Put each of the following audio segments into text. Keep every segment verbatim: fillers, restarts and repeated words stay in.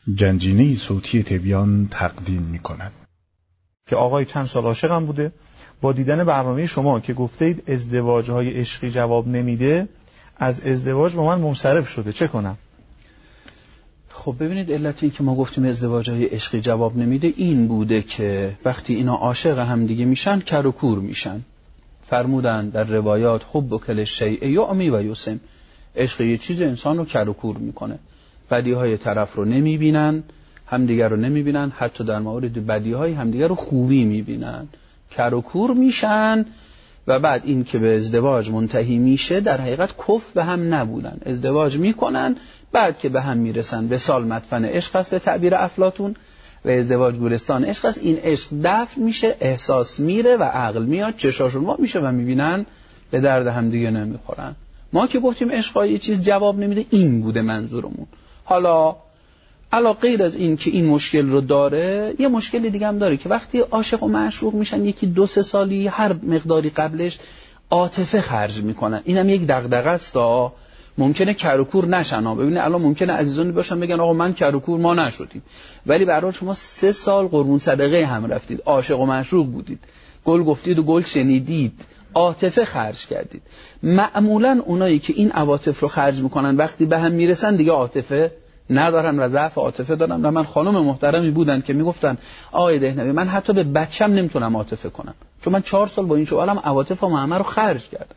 گنجینه صوتی تبیان تقدیم می‌کند. که آقای چند سال عاشقم بوده، با دیدن برنامه شما که گفتید ازدواج‌های عشقی جواب نمیده، از ازدواج با من منصرف شده، چه کنم؟ خب ببینید، علت این که ما گفتیم ازدواج‌های عشقی جواب نمیده این بوده که وقتی اینا عاشق هم دیگه میشن کر و کور میشن. فرمودن در روایات حب کل شیء یعمی و یسم، عشق یه چیز انسان رو کر و کور میکنه. بدیهای طرف رو نمیبینن، همدیگر رو نمیبینن، حتی در مورد بدیهای همدیگر رو خوبی میبینن، کر و کور میشن. و بعد این که به ازدواج منتهی میشه در حقیقت کف به هم نبودن، ازدواج میکنن، بعد که به هم میرسن وصال مدفن عشق است به تعبیر افلاطون و ازدواج گورستان عشق است. این عشق دفن میشه، احساس میره و عقل میاد، چشاشون وا میشه و میبینن به درد هم دیگه نمیخورن. ما که گفتیم عشق یه چیز جواب نمیده، این بوده منظورمون. حالا علا غیر از این که این مشکل رو داره، یه مشکل دیگه هم داره که وقتی عاشق و معشوق میشن یکی دو سه سالی هر مقداری قبلش عاطفه خرج میکنن. اینم یک دغدغه است. ممکنه کر و کور نشن. ببینید الان ممکنه عزیزانی باشن بگن آقا من کر و کور ما نشدیم، ولی به هر حال شما سه سال قربون صدقه هم رفتید، عاشق و معشوق بودید، گل گفتید و گل شنیدید، عاطفه خرج کردید. معمولا اونایی که این عواطف رو خرج میکنن وقتی به هم میرسن دیگه عاطفه ندارن و ضعف عاطفه دارن. و من خانم محترمی بودن که میگفتن آقای دهنوی من حتی به بچم نمیتونم عاطفه کنم، چون من چهار سال با این شوهرم عواطفم همه رو خرج کردم.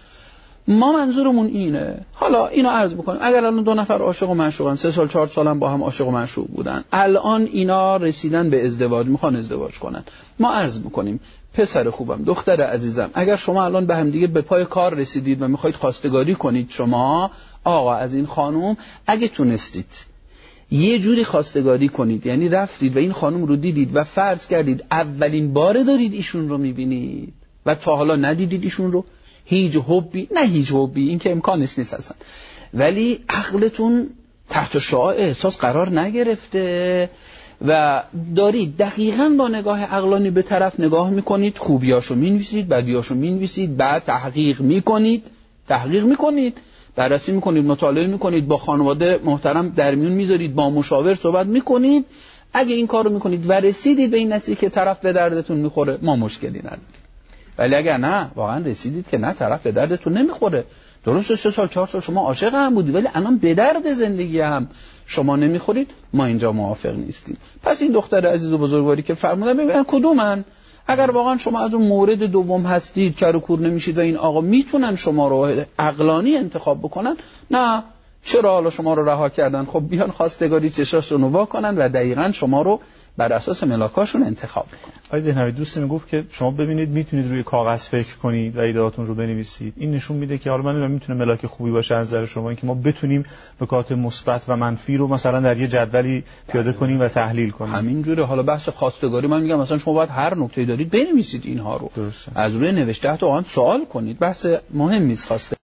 ما منظورمون اینه. حالا اینو عرض بکنیم، اگر الان دو نفر عاشق و معشوقن، سه سال چهار سال هم با هم عاشق و معشوق بودن، الان اینا رسیدن به ازدواج، میخوان ازدواج کنن، ما عرض میکنیم پسر خوبم، دختر عزیزم، اگر شما الان به هم دیگه به پای کار رسیدید و میخواید خواستگاری کنید، شما آقا از این خانم اگه تونستید یه جوری خواستگاری کنید، یعنی رفتید و این خانم رو دیدید و فرض کردید اولین بار دارید ایشون رو میبینید و تا حالا ندیدید ایشون رو، هیچ حبی، نه هیچ حبی، این که امکانش نیست اصلا، ولی عقلتون تحت شعاع احساس قرار نگرفته و دارید دقیقاً با نگاه عقلانی به طرف نگاه میکنید، خوبیاشو مینویسید، بدیاشو مینویسید، بعد تحقیق میکنید تحقیق میکنید بررسی میکنید، مطالعه میکنید، با خانواده محترم در میون میذارید، با مشاور صحبت میکنید. اگه این کارو میکنید و رسیدید به این نتیجه که طرف به دردتون میخوره، ما مشکلی نداریم. ولی اگر نه، واقعا رسیدید که نه طرف به دردتون نمیخوره، درسته سه سال چهار سال شما عاشق هم بودید ولی الان به درد زندگی هم شما نمیخورید، ما اینجا موافق نیستیم. پس این دختر عزیز و بزرگواری که فرمودن ببینن کدومن. اگر واقعا شما از اون مورد دوم هستید، کر و کور نمیشید و این آقا میتونن شما رو عقلانی انتخاب بکنن، نه چرا حالا شما رو رها کردن؟ خب بیان خواستگاری چشاشون رو وا کنن و دقیقاً شما رو بر اساس ملاکاشون انتخاب بکنن. آقای دهنوی دوست میگفت که شما ببینید میتونید روی کاغذ فکر کنید و ایدهاتون رو بنویسید. این نشون میده که حالا من نمیدونم میتونه ملاک خوبی باشه از نظر شما، اینکه ما بتونیم نکات مثبت و منفی رو مثلا در یه جدولی پیاده کنیم و تحلیل کنیم. همینجوره. حالا بحث خواستگاری من میگم مثلا شما باید هر نکته‌ای دارید بنویسید اینها رو. درسته. از روی نوشته تا آن سوال کنید. بحث مهم نیست خواسته